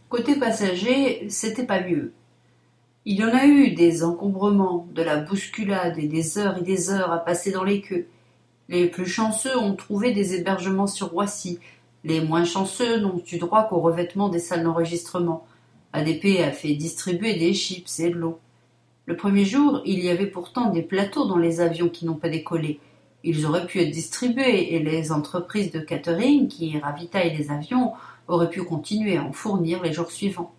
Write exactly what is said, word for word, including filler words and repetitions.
Côté passagers, c'était pas mieux. Il y en a eu des encombrements, de la bousculade et des heures et des heures à passer dans les queues. Les plus chanceux ont trouvé des hébergements sur Roissy. Les moins chanceux n'ont eu droit qu'au revêtement des salles d'enregistrement. A D P a fait distribuer des chips et de l'eau. Le premier jour, il y avait pourtant des plateaux dans les avions qui n'ont pas décollé. Ils auraient pu être distribués et les entreprises de catering qui ravitaillent les avions auraient pu continuer à en fournir les jours suivants.